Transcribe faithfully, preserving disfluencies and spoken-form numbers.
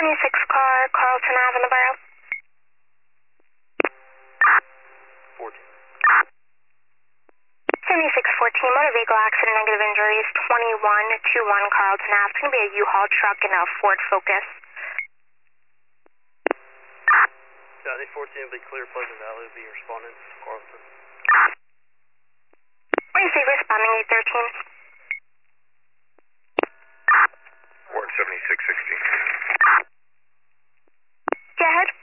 seventy-six car, Carlton Ave in the borough. fourteen. seventy-six fourteen, motor vehicle accident, negative injuries, twenty-one twenty-one Carlton Ave. It's going to be a U-Haul truck and a Ford Focus. County fourteen will be clear, Pleasant Valley will be responding to Carlton. Receive responding eight thirteen. Ward seventy-six sixteen. Go ahead.